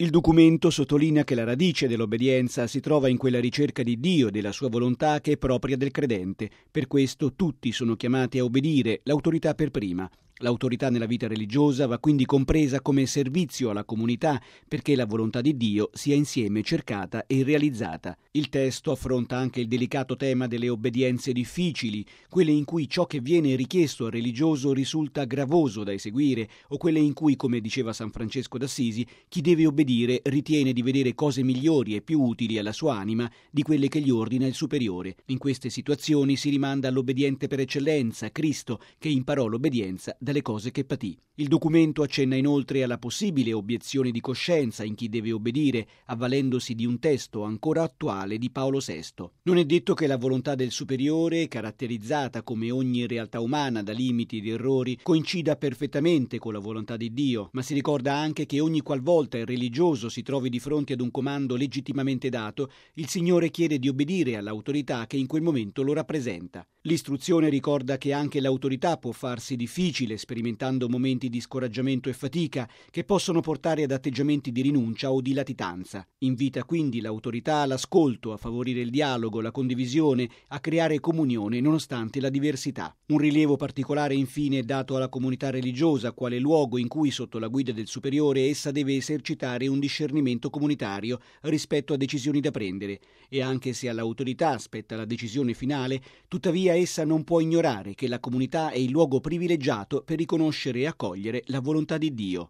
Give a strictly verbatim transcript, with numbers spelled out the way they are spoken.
Il documento sottolinea che la radice dell'obbedienza si trova in quella ricerca di Dio e della sua volontà che è propria del credente. Per questo tutti sono chiamati a obbedire, l'autorità per prima. L'autorità nella vita religiosa va quindi compresa come servizio alla comunità perché la volontà di Dio sia insieme cercata e realizzata. Il testo affronta anche il delicato tema delle obbedienze difficili, quelle in cui ciò che viene richiesto al religioso risulta gravoso da eseguire o quelle in cui, come diceva San Francesco d'Assisi, chi deve obbedire ritiene di vedere cose migliori e più utili alla sua anima di quelle che gli ordina il superiore. In queste situazioni si rimanda all'obbediente per eccellenza, Cristo, che imparò l'obbedienza dalle cose che patì. Il documento accenna inoltre alla possibile obiezione di coscienza in chi deve obbedire, avvalendosi di un testo ancora attuale di Paolo sesto. Non è detto che la volontà del superiore, caratterizzata come ogni realtà umana da limiti ed errori, coincida perfettamente con la volontà di Dio, ma si ricorda anche che ogni qualvolta il religioso si trovi di fronte ad un comando legittimamente dato, il Signore chiede di obbedire all'autorità che in quel momento lo rappresenta. L'istruzione ricorda che anche l'autorità può farsi difficile, sperimentando momenti di scoraggiamento e fatica che possono portare ad atteggiamenti di rinuncia o di latitanza. Invita quindi l'autorità all'ascolto, a favorire il dialogo, la condivisione, a creare comunione nonostante la diversità. Un rilievo particolare infine è dato alla comunità religiosa, quale luogo in cui sotto la guida del superiore essa deve esercitare un discernimento comunitario rispetto a decisioni da prendere, e anche se all'autorità spetta la decisione finale, tuttavia essa non può ignorare che la comunità è il luogo privilegiato per riconoscere e accogliere la volontà di Dio.